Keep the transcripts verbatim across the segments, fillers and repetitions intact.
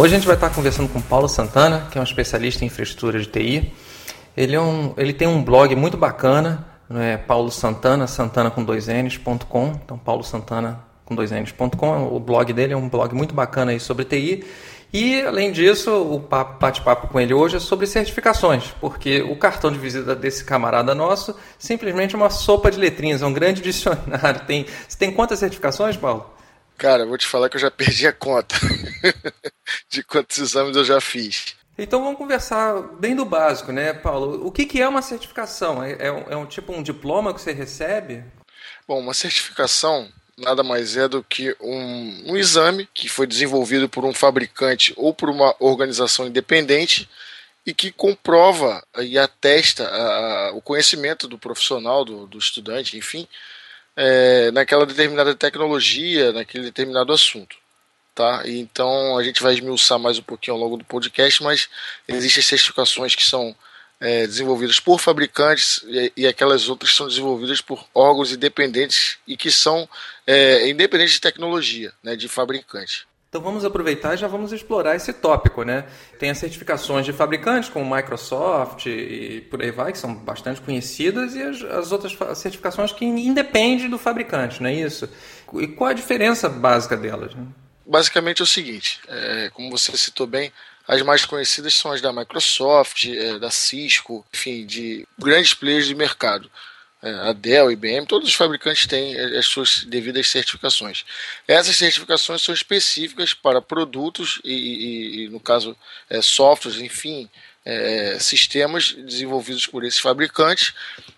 Hoje a gente vai estar conversando com o Paulo Santana, que é um especialista em infraestrutura de T I. Ele, é um, ele tem um blog muito bacana, é Paulo Santana, Santana com dois N's ponto com. Então, Paulo Santana com dois N's ponto com. O blog dele é um blog muito bacana aí sobre T I. E, além disso, o papo, bate-papo com ele hoje é sobre certificações, porque o cartão de visita desse camarada nosso simplesmente é uma sopa de letrinhas, é um grande dicionário. Tem, você tem quantas certificações, Paulo? Cara, vou te falar que eu já perdi a conta de quantos exames eu já fiz. Então vamos conversar bem do básico, né, Paulo? O que, que é uma certificação? É, é, um, é um tipo um diploma que você recebe? Bom, uma certificação nada mais é do que um, um exame que foi desenvolvido por um fabricante ou por uma organização independente e que comprova e atesta a, a, o conhecimento do profissional, do, do estudante, enfim, é, naquela determinada tecnologia, naquele determinado assunto. Tá? Então a gente vai esmiuçar mais um pouquinho ao longo do podcast, mas existem certificações que são é, desenvolvidas por fabricantes e, e aquelas outras que são desenvolvidas por órgãos independentes e que são é, independentes de tecnologia, né, de fabricante. Então vamos aproveitar e já vamos explorar esse tópico, né? Tem as certificações de fabricantes, como Microsoft e por aí vai, que são bastante conhecidas, e as, as outras certificações que independem do fabricante, não é isso? E qual a diferença básica delas, né? Basicamente é o seguinte, é, como você citou bem, as mais conhecidas são as da Microsoft, é, da Cisco, enfim, de grandes players de mercado. A Dell, I B M, todos os fabricantes têm as suas devidas certificações. Essas certificações são específicas para produtos e, e, e no caso, é, softwares, enfim, é, sistemas desenvolvidos por esses fabricantes.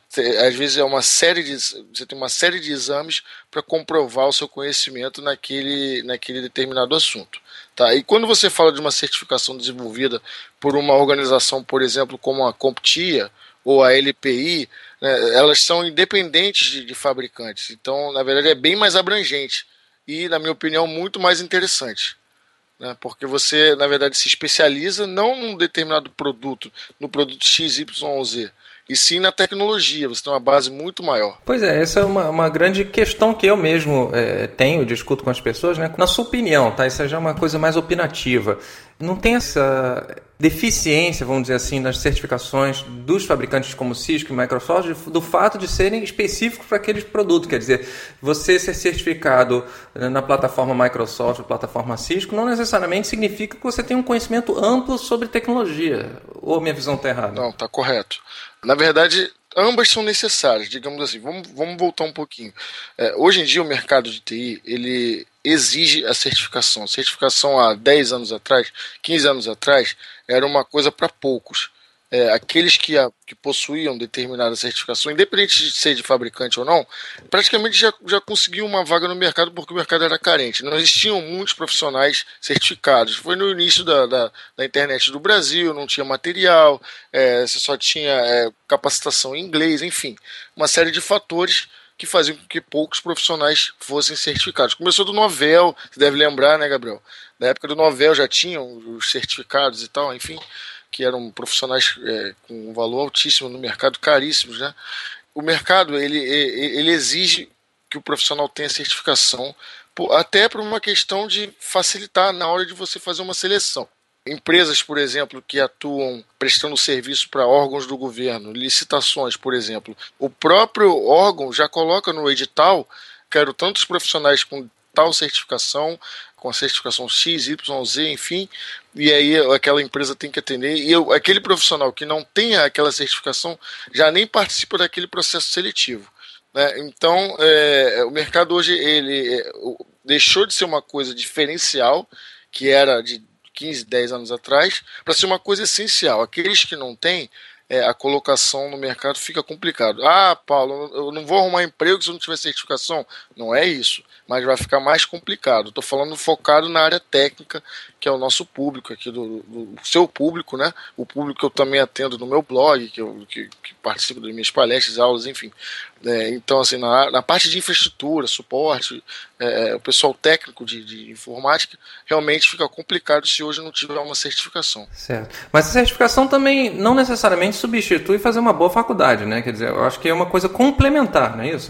Às vezes é uma série de, você tem uma série de exames para comprovar o seu conhecimento naquele, naquele determinado assunto. Tá? E quando você fala de uma certificação desenvolvida por uma organização, por exemplo, como a CompTIA ou a L P I, né, elas são independentes de, de fabricantes. Então, na verdade, é bem mais abrangente e, na minha opinião, muito mais interessante. Né, porque você, na verdade, se especializa não num determinado produto, no produto X Y Z, e sim na tecnologia, você tem uma base muito maior. Pois é, essa é uma, uma grande questão que eu mesmo é, tenho, discuto com as pessoas, né? Na sua opinião, tá? Isso já é uma coisa mais opinativa. Não tem essa deficiência, vamos dizer assim, nas certificações dos fabricantes como Cisco e Microsoft, do fato de serem específicos para aqueles produtos. Quer dizer, você ser certificado na plataforma Microsoft ou plataforma Cisco não necessariamente significa que você tem um conhecimento amplo sobre tecnologia. Ou a minha visão está errada? Não, está correto. Na verdade, ambas são necessárias, digamos assim. Vamos, vamos voltar um pouquinho. É, hoje em dia, o mercado de T I, ele exige a certificação. A certificação há dez anos atrás, quinze anos atrás, era uma coisa para poucos. É, aqueles que, a, que possuíam determinada certificação, independente de ser de fabricante ou não, praticamente já, já conseguiam uma vaga no mercado porque o mercado era carente. Não existiam muitos profissionais certificados. Foi no início da, da, da internet do Brasil, não tinha material, é, você só tinha é, capacitação em inglês, enfim, uma série de fatores que faziam com que poucos profissionais fossem certificados. Começou do Novell, você deve lembrar, né, Gabriel? Na época do Novell já tinham os certificados e tal, enfim, que eram profissionais é, com um valor altíssimo no mercado, caríssimos, né? O mercado ele, ele exige que o profissional tenha certificação, até por uma questão de facilitar na hora de você fazer uma seleção. Empresas, por exemplo, que atuam prestando serviço para órgãos do governo, licitações, por exemplo, o próprio órgão já coloca no edital, quero tantos profissionais com tal certificação, com a certificação X, Y, Z, enfim, e aí aquela empresa tem que atender, e eu, aquele profissional que não tenha aquela certificação já nem participa daquele processo seletivo. Né? Então, é, o mercado hoje ele é, deixou de ser uma coisa diferencial, que era de quinze, dez anos atrás, para ser uma coisa essencial. Aqueles que não têm, é, a colocação no mercado fica complicado. Ah, Paulo, eu não vou arrumar emprego se eu não tiver certificação. Não é isso, mas vai ficar mais complicado. Estou falando focado na área técnica, que é o nosso público aqui, do, do seu público, né? O público que eu também atendo no meu blog, que, eu, que, que participo das minhas palestras, aulas, enfim. É, então, assim, na, na parte de infraestrutura, suporte, é, o pessoal técnico de, de informática, realmente fica complicado se hoje não tiver uma certificação. Certo. Mas a certificação também não necessariamente substitui fazer uma boa faculdade, né? Quer dizer, eu acho que é uma coisa complementar, não é isso?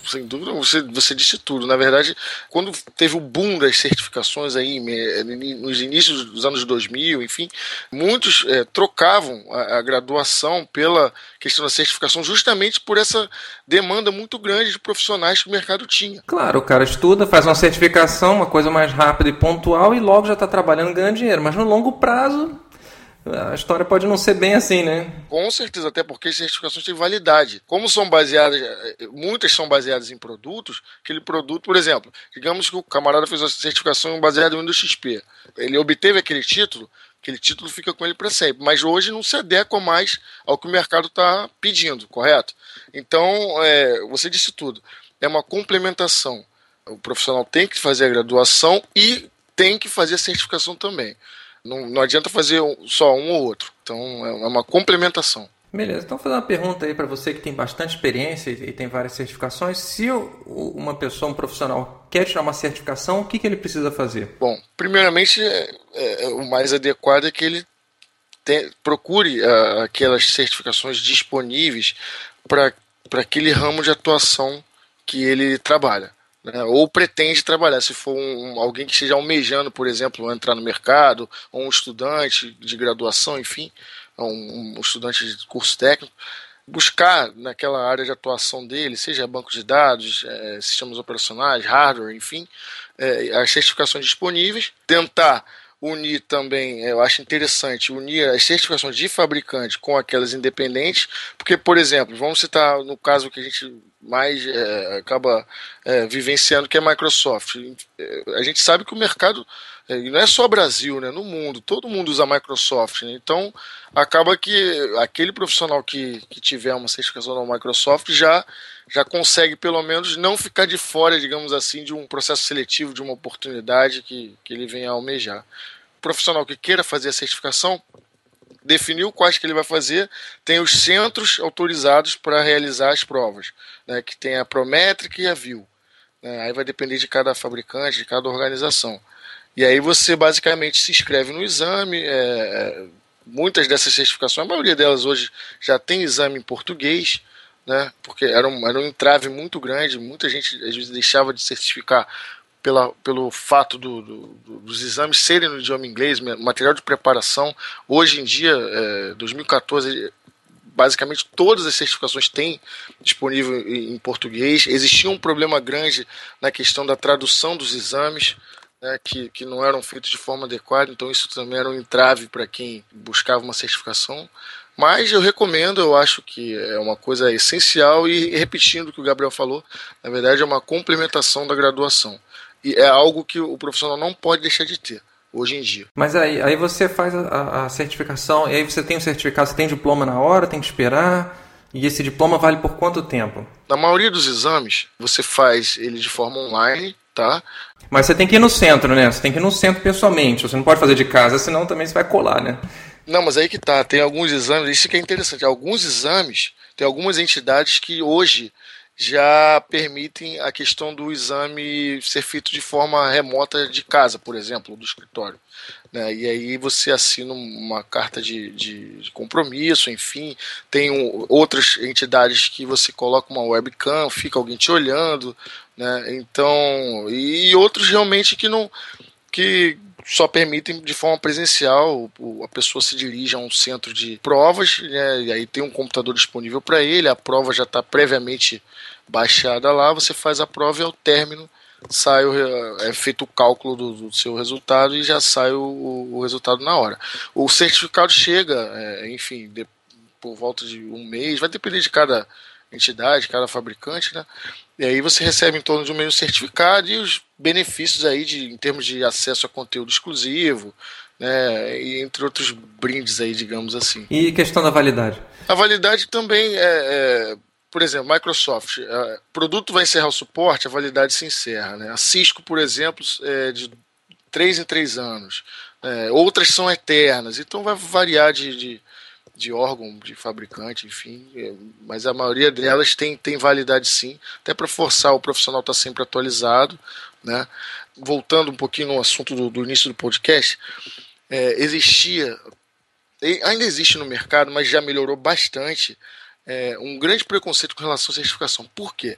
sem dúvida, você, você disse tudo. Na verdade, quando teve o boom das certificações aí, nos inícios dos anos dois mil, enfim, muitos é, trocavam a, a graduação pela questão da certificação justamente por essa demanda muito grande de profissionais que o mercado tinha. Claro, o cara estuda, faz uma certificação, uma coisa mais rápida e pontual e logo já está trabalhando, ganhando dinheiro. Mas no longo prazo, a história pode não ser bem assim, né? Com certeza, até porque as certificações têm validade. Como são baseadas, muitas são baseadas em produtos, aquele produto, por exemplo, digamos que o camarada fez a certificação baseada em Windows X P. Ele obteve aquele título, aquele título fica com ele para sempre. Mas hoje não se adequa mais ao que o mercado está pedindo, correto? Então, é, você disse tudo. É uma complementação. O profissional tem que fazer a graduação e tem que fazer a certificação também. Não, não adianta fazer só um ou outro. Então, é uma complementação. Beleza. Então, vou fazer uma pergunta aí para você que tem bastante experiência e tem várias certificações. Se uma pessoa, um profissional, quer tirar uma certificação, o que, que ele precisa fazer? Bom, primeiramente, é, é, o mais adequado é que ele te, procure a, aquelas certificações disponíveis para aquele ramo de atuação que ele trabalha. Ou pretende trabalhar, se for um, alguém que esteja almejando, por exemplo, entrar no mercado, ou um estudante de graduação, enfim, um, um estudante de curso técnico, buscar naquela área de atuação dele, seja banco de dados, é, sistemas operacionais, hardware, enfim, é, as certificações disponíveis, tentar unir também, eu acho interessante, unir as certificações de fabricante com aquelas independentes, porque, por exemplo, vamos citar no caso que a gente mais é, acaba é, vivenciando, que é a Microsoft. A gente sabe que o mercado, é, não é só Brasil, né, no mundo, todo mundo usa a Microsoft, né, então acaba que aquele profissional que, que tiver uma certificação da Microsoft já, já consegue pelo menos não ficar de fora, digamos assim, de um processo seletivo, de uma oportunidade que, que ele venha a almejar. O profissional que queira fazer a certificação definiu quais que ele vai fazer, tem os centros autorizados para realizar as provas, né, que tem a Prometric e a Viu. Né, aí vai depender de cada fabricante, de cada organização. E aí você basicamente se inscreve no exame, é, muitas dessas certificações, a maioria delas hoje já tem exame em português, né, porque era um, era um entrave muito grande, muita gente às vezes deixava de certificar Pela, pelo fato do, do, dos exames serem no idioma inglês, material de preparação. Hoje em dia, é, dois mil e quatorze, basicamente todas as certificações têm disponível em, em português. Existia um problema grande na questão da tradução dos exames, né, que, que não eram feitos de forma adequada, então isso também era um entrave para quem buscava uma certificação. Mas eu recomendo, eu acho que é uma coisa essencial e, repetindo o que o Gabriel falou, na verdade é uma complementação da graduação. E é algo que o profissional não pode deixar de ter, hoje em dia. Mas aí, aí você faz a, a certificação, e aí você tem o certificado, você tem diploma na hora, tem que esperar, e esse diploma vale por quanto tempo? Na maioria dos exames, você faz ele de forma online, tá? Mas você tem que ir no centro, né? Você tem que ir no centro pessoalmente, você não pode fazer de casa, senão também você vai colar, né? Não, mas aí que tá, tem alguns exames, isso que é interessante, alguns exames, tem algumas entidades que hoje já permitem a questão do exame ser feito de forma remota de casa, por exemplo, do escritório. Né? E aí você assina uma carta de, de, de compromisso, enfim, tem um, outras entidades que você coloca uma webcam, fica alguém te olhando, né? Então, e outros realmente que não... que só permitem de forma presencial, a pessoa se dirige a um centro de provas, né, e aí tem um computador disponível para ele, a prova já está previamente baixada lá, você faz a prova e ao término sai o, é feito o cálculo do, do seu resultado e já sai o, o resultado na hora. O certificado chega, é, enfim, de, por volta de um mês, vai depender de cada entidade, cada fabricante, né? E aí você recebe em torno de um mês o certificado e os benefícios aí de, em termos de acesso a conteúdo exclusivo, né, e entre outros brindes aí, digamos assim. E questão da validade? A validade também é, é por exemplo, Microsoft, o produto vai encerrar o suporte, a validade se encerra, né? A Cisco, por exemplo, é de três em três anos. É, outras são eternas, então vai variar de, de de órgão, de fabricante, enfim, mas a maioria delas tem, tem validade sim, até para forçar o profissional a estar sempre atualizado, né? Voltando um pouquinho no assunto do, do início do podcast, é, existia, ainda existe no mercado, mas já melhorou bastante, é, um grande preconceito com relação à certificação. Por quê?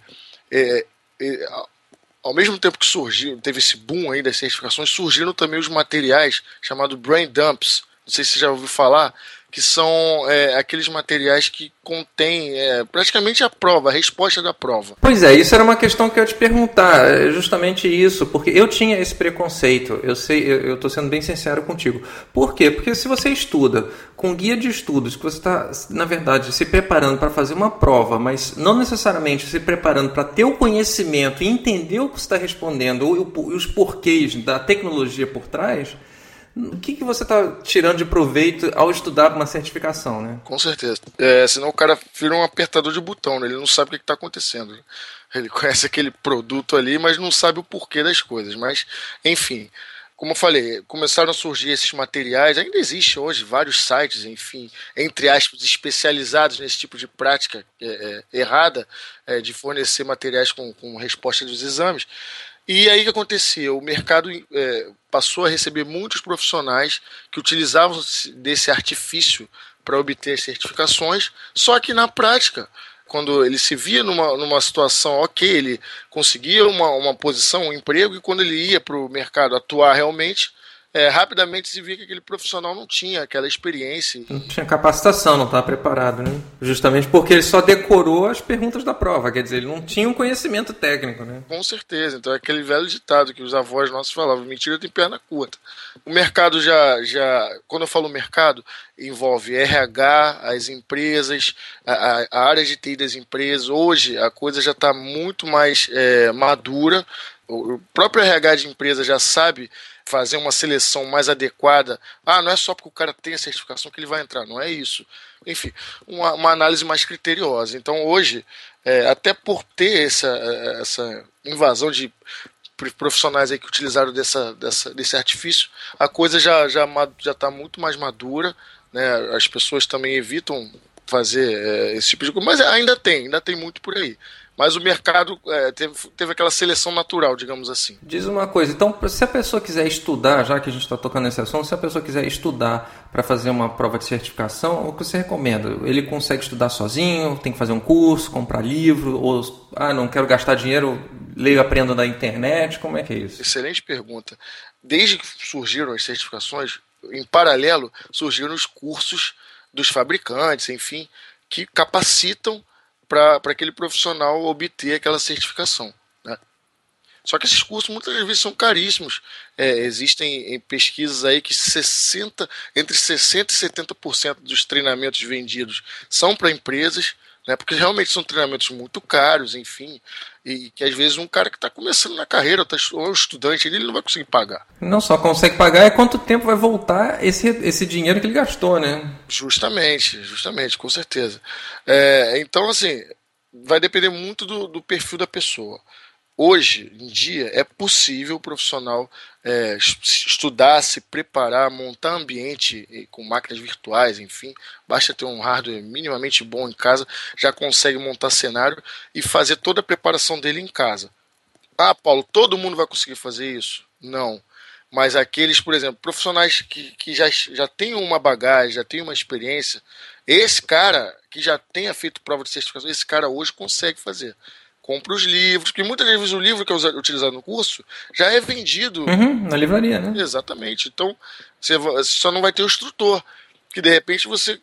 é, é, ao mesmo tempo que surgiu, teve esse boom aí das certificações, surgiram também os materiais chamados brain dumps. Não sei se você já ouviu falar, que são é, aqueles materiais que contêm é, praticamente a prova, a resposta da prova. Pois é, isso era uma questão que eu ia te perguntar, é justamente isso, porque eu tinha esse preconceito, eu sei, eu estou sendo bem sincero contigo. Por quê? Porque se você estuda com guia de estudos, que você está, na verdade, se preparando para fazer uma prova, mas não necessariamente se preparando para ter o conhecimento e entender o que você está respondendo, ou os porquês da tecnologia por trás, o que, que você está tirando de proveito ao estudar uma certificação, né? Com certeza. É, senão o cara vira um apertador de botão, né? Ele não sabe o que está acontecendo. Né? Ele conhece aquele produto ali, mas não sabe o porquê das coisas. Mas, enfim, como eu falei, começaram a surgir esses materiais. Ainda existe hoje vários sites, enfim, entre aspas, especializados nesse tipo de prática é, é, errada é, de fornecer materiais com, com resposta dos exames. E aí o que acontecia? O mercado é, passou a receber muitos profissionais que utilizavam desse artifício para obter as certificações, só que na prática, quando ele se via numa, numa situação, ok, ele conseguia uma, uma posição, um emprego, e quando ele ia para o mercado atuar realmente, é, rapidamente se via que aquele profissional não tinha aquela experiência. Não tinha capacitação, não estava preparado, né? Justamente porque ele só decorou as perguntas da prova, quer dizer, ele não tinha um conhecimento técnico, né? Com certeza, então é aquele velho ditado que os avós nossos falavam, mentira tem perna curta. O mercado já, já quando eu falo mercado, envolve R H, as empresas, a, a área de T I das empresas. Hoje a coisa já está muito mais é, madura, o próprio R H de empresa já sabe fazer uma seleção mais adequada. Ah, não é só porque o cara tem a certificação que ele vai entrar, não é isso. Enfim, uma, uma análise mais criteriosa. Então hoje, é, até por ter essa, essa invasão de profissionais aí que utilizaram dessa, dessa, desse artifício, a coisa já já já está muito mais madura, né? As pessoas também evitam fazer é, esse tipo de coisa, mas ainda tem, ainda tem muito por aí. Mas o mercado é, teve, teve aquela seleção natural, digamos assim. Diz uma coisa, então se a pessoa quiser estudar, já que a gente está tocando nesse assunto, se a pessoa quiser estudar para fazer uma prova de certificação, o que você recomenda? Ele consegue estudar sozinho, tem que fazer um curso, comprar livro, ou ah, não quero gastar dinheiro, leio e aprendo na internet, como é que é isso? Excelente pergunta. Desde que surgiram as certificações, em paralelo surgiram os cursos dos fabricantes, enfim, que capacitam para aquele profissional obter aquela certificação. Né? Só que esses cursos muitas vezes são caríssimos. É, existem pesquisas aí que sessenta, entre sessenta por cento e setenta por cento dos treinamentos vendidos são para empresas, né, porque realmente são treinamentos muito caros, enfim, e que às vezes um cara que está começando na carreira, ou é um estudante, ele não vai conseguir pagar. Não só consegue pagar, é quanto tempo vai voltar esse, esse dinheiro que ele gastou, né? Justamente, justamente, com certeza. É, então, assim, vai depender muito do, do perfil da pessoa. Hoje em dia é possível o profissional é, estudar, se preparar, montar ambiente com máquinas virtuais, enfim, basta ter um hardware minimamente bom em casa, já consegue montar cenário e fazer toda a preparação dele em casa. Ah, Paulo, todo mundo vai conseguir fazer isso? Não. Mas aqueles, por exemplo, profissionais que, que já, já têm uma bagagem, já têm uma experiência, esse cara que já tenha feito prova de certificação, esse cara hoje consegue fazer. Compra os livros, porque muitas vezes o livro que é utilizado no curso já é vendido uhum, na livraria, né? Exatamente. Então você só não vai ter o instrutor, que de repente você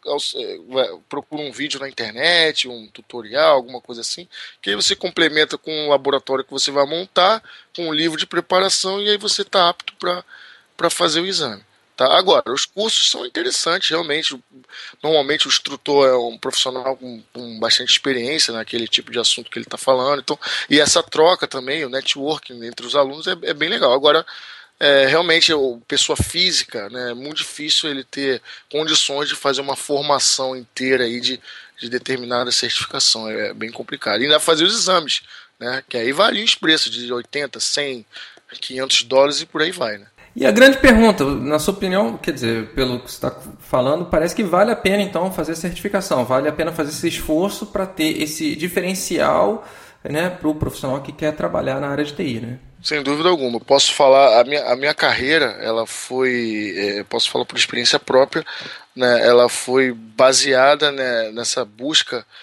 procura um vídeo na internet, um tutorial, alguma coisa assim, que aí você complementa com um laboratório que você vai montar, com um livro de preparação, e aí você está apto para fazer o exame. Tá? Agora, os cursos são interessantes, realmente. Normalmente o instrutor é um profissional com, com bastante experiência naquele tipo de assunto que ele está falando. Então, e essa troca também, o networking entre os alunos é, é bem legal. Agora, é, realmente, a pessoa física, né, é muito difícil ele ter condições de fazer uma formação inteira aí de, de determinada certificação. É bem complicado. E ainda fazer os exames, né, que aí variam os preços de oitenta, cem, quinhentos dólares e por aí vai, né? E a grande pergunta, na sua opinião, quer dizer, pelo que você está falando, parece que vale a pena então fazer a certificação, vale a pena fazer esse esforço para ter esse diferencial, né, para o profissional que quer trabalhar na área de T I, né? Sem dúvida alguma. Posso falar, a minha, a minha carreira, ela foi, é, posso falar por experiência própria, né, ela foi baseada, né, nessa busca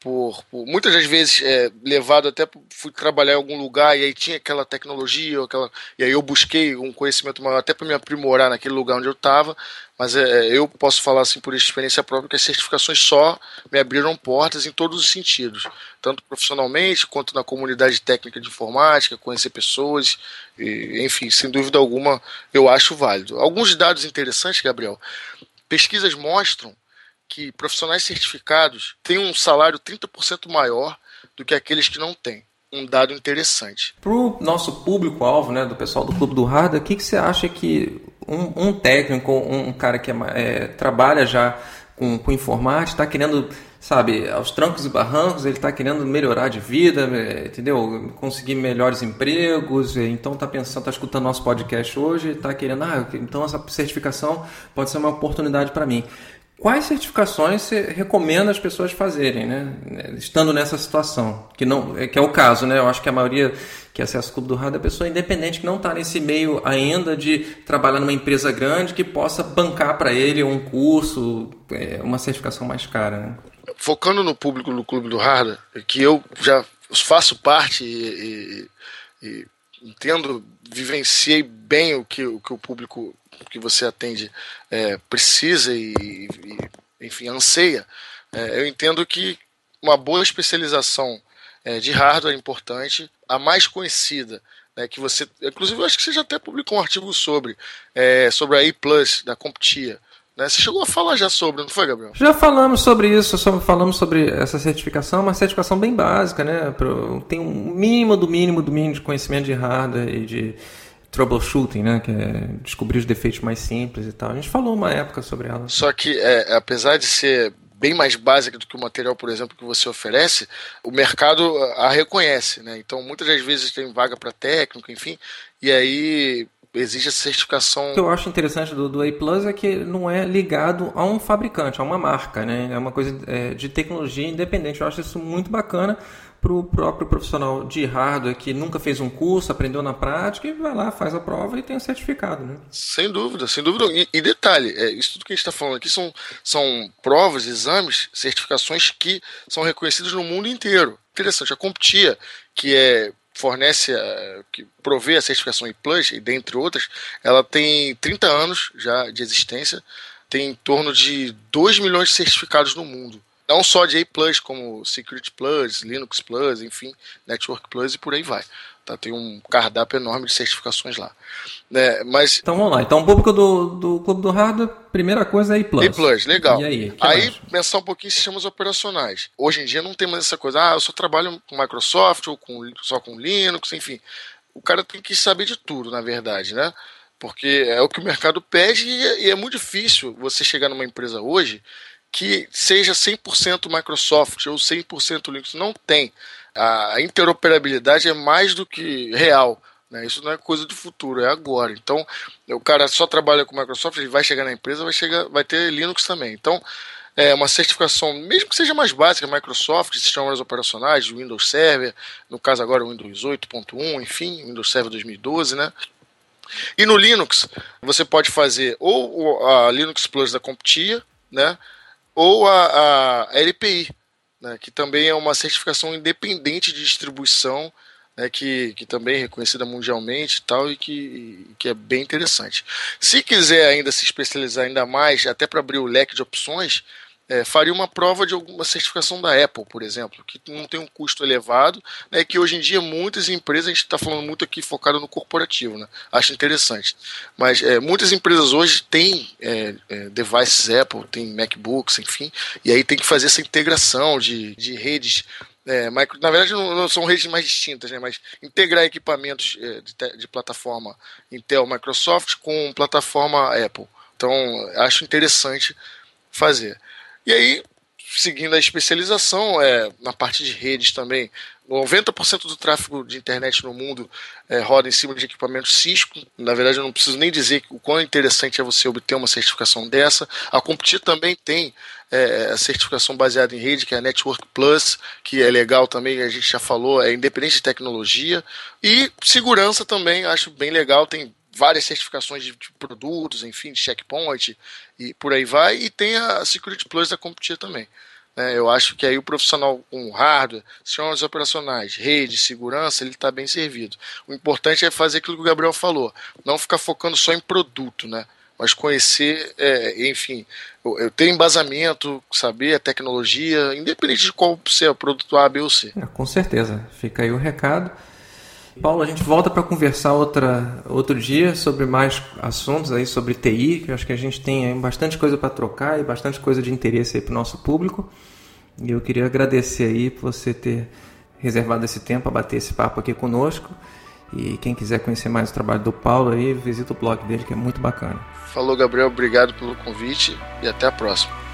por, por muitas das vezes é, levado até, fui trabalhar em algum lugar e aí tinha aquela tecnologia, aquela, e aí eu busquei um conhecimento maior até para me aprimorar naquele lugar onde eu estava, mas é, eu posso falar assim por experiência própria que as certificações só me abriram portas em todos os sentidos, tanto profissionalmente quanto na comunidade técnica de informática, conhecer pessoas, e, enfim, sem dúvida alguma eu acho válido. Alguns dados interessantes, Gabriel, pesquisas mostram que profissionais certificados têm um salário trinta por cento maior do que aqueles que não têm. Um dado interessante. Para o nosso público-alvo, né, do pessoal do Clube do Hardware, o que, que você acha que um, um técnico, um cara que é, é, trabalha já com, com informática, está querendo, sabe, aos trancos e barrancos, ele está querendo melhorar de vida, entendeu? Conseguir melhores empregos, então está pensando, está escutando nosso podcast hoje, está querendo, ah, então essa certificação pode ser uma oportunidade para mim. Quais certificações você recomenda as pessoas fazerem, né? Estando nessa situação, que, não, que é o caso, né? Eu acho que a maioria que acessa o Clube do Hardware é pessoa independente que não está nesse meio ainda de trabalhar numa empresa grande que possa bancar para ele um curso, uma certificação mais cara, né? Focando no público do Clube do Hardware, que eu já faço parte e, e, e entendo, vivenciei bem o que o, que o público que você atende é, precisa e, e, enfim, anseia, é, eu entendo que uma boa especialização é, de hardware é importante. A mais conhecida, né, que você, inclusive eu acho que você já até publicou um artigo sobre, é, sobre a A plus da CompTIA, né? Você chegou a falar já sobre, não foi, Gabriel? Já falamos sobre isso, falamos sobre essa certificação, uma certificação bem básica, né? Tem um mínimo do mínimo do mínimo de conhecimento de hardware e de troubleshooting, né? Que é descobrir os defeitos mais simples e tal. A gente falou uma época sobre ela. Só que, é, apesar de ser bem mais básica do que o material, por exemplo, que você oferece, o mercado a reconhece, né? Então, muitas das vezes tem vaga para técnico, enfim, e aí exige a certificação. O que eu acho interessante do, do A plus é que não é ligado a um fabricante, a uma marca, né? É uma coisa é, de tecnologia independente. Eu acho isso muito bacana para o próprio profissional de hardware que nunca fez um curso, aprendeu na prática e vai lá, faz a prova e tem o certificado, né? Sem dúvida, sem dúvida. E, e detalhe, é, isso tudo que a gente está falando aqui são, são provas, exames, certificações que são reconhecidas no mundo inteiro. Interessante, a CompTIA, que é fornece, que provê a certificação A plus, e dentre outras, ela tem trinta anos já de existência, tem em torno de dois milhões de certificados no mundo. Não só de A plus, como Security Plus, Linux Plus, enfim, Network Plus e por aí vai. Tá, tem um cardápio enorme de certificações lá. Né, mas... Então vamos lá. Então o público do, do Clube do Hardware, primeira coisa é A plus. A plus, legal. E aí? Aí pensar um pouquinho em sistemas operacionais. Hoje em dia não tem mais essa coisa, ah, eu só trabalho com Microsoft ou com, só com Linux, enfim. O cara tem que saber de tudo, na verdade, né? Porque é o que o mercado pede e é, e é muito difícil você chegar numa empresa hoje que seja cem por cento Microsoft ou cem por cento Linux. Não tem. A interoperabilidade é mais do que real, né? Isso não é coisa do futuro, é agora. Então, o cara só trabalha com Microsoft, ele vai chegar na empresa, vai, chegar, vai ter Linux também. Então, é uma certificação, mesmo que seja mais básica, Microsoft, sistemas operacionais, Windows Server, no caso agora o Windows oito ponto um, enfim, Windows Server dois mil e doze, né? E no Linux, você pode fazer ou a Linux Plus da CompTIA, né? Ou a, a L P I, né, que também é uma certificação independente de distribuição, né, que, que também é reconhecida mundialmente e tal, e que, que é bem interessante. Se quiser ainda se especializar ainda mais, até para abrir o leque de opções, é, faria uma prova de alguma certificação da Apple, por exemplo, que não tem um custo elevado, né, que hoje em dia muitas empresas, a gente está falando muito aqui focado no corporativo, né, acho interessante, mas é, muitas empresas hoje têm é, é, devices Apple, tem MacBooks, enfim, e aí tem que fazer essa integração de, de redes, é, micro, na verdade não, não são redes mais distintas, né, mas integrar equipamentos é, de, de plataforma Intel, Microsoft com plataforma Apple. Então acho interessante fazer. E aí, seguindo a especialização, é, na parte de redes também, noventa por cento do tráfego de internet no mundo é, roda em cima de equipamentos Cisco. Na verdade, eu não preciso nem dizer o quão interessante é você obter uma certificação dessa. A CompTIA também tem é, a certificação baseada em rede, que é a Network Plus, que é legal também, a gente já falou, é independente de tecnologia. E segurança também, acho bem legal, tem várias certificações de, de produtos, enfim, de checkpoint e por aí vai, e tem a Security Plus da CompTIA também. né? Eu acho que aí o profissional com hardware, sistemas operacionais, rede, segurança, ele está bem servido. O importante é fazer aquilo que o Gabriel falou, não ficar focando só em produto, né? Mas conhecer, é, enfim, eu, eu ter embasamento, saber a tecnologia, independente de qual ser o produto A, B ou C. É, com certeza, fica aí o recado. Paulo, a gente volta para conversar outra, outro dia sobre mais assuntos aí sobre T I, que eu acho que a gente tem bastante coisa para trocar e bastante coisa de interesse aí para o nosso público. E eu queria agradecer aí por você ter reservado esse tempo para bater esse papo aqui conosco. E quem quiser conhecer mais o trabalho do Paulo aí, visita o blog dele, que é muito bacana. Falou, Gabriel, obrigado pelo convite e até a próxima.